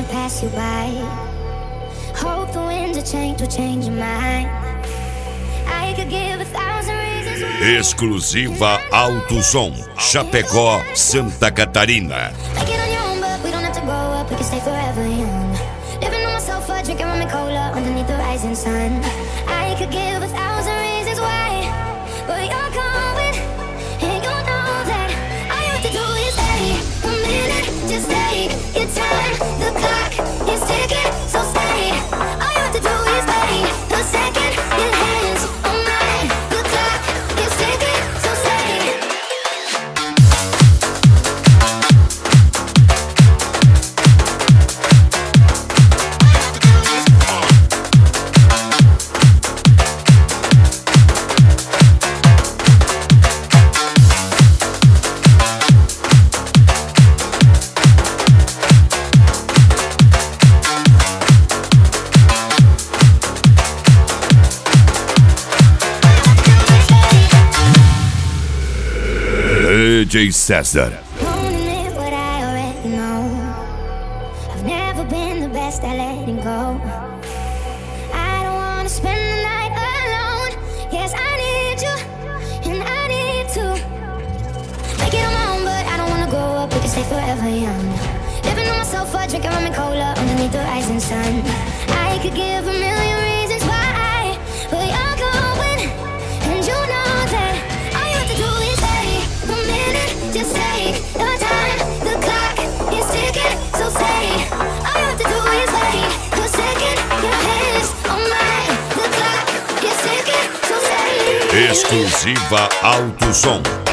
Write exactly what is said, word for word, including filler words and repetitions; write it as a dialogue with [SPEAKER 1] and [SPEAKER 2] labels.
[SPEAKER 1] pass you by. Hope the winds of change will change your mind. I could give a thousand reasons why.
[SPEAKER 2] Exclusiva Alto Som, Chapecó, Santa Catarina.
[SPEAKER 1] Make it on your own, but we don't have to grow up. We can stay forever young. Living on my sofa, drinking rum and cola underneath the rising sun. I could give a thousand reasons why, but you're going, and you know that all you have to do is stay a minute. Just take your time. The clock is ticking, so stay. All you have to do is wait a second. Your hands on mine. The clock is ticking, so stay.
[SPEAKER 2] D J César.
[SPEAKER 1] Won't admit what I already know. I've never been the best at letting go. I don't wanna spend the night alone. Yes, I need you, and I need to make it on my own, but I don't wanna grow up. We can stay forever young. Living on my sofa, drinking rum and cola underneath the rising sun. I could give a million reasons why, but you're going, and you know that all you have to do is stay a minute. Just take your time. The clock is ticking, so stay. All you have to do is wait a second. Your hands on mine. The clock is ticking, so stay.
[SPEAKER 2] Exclusiva Alto Som.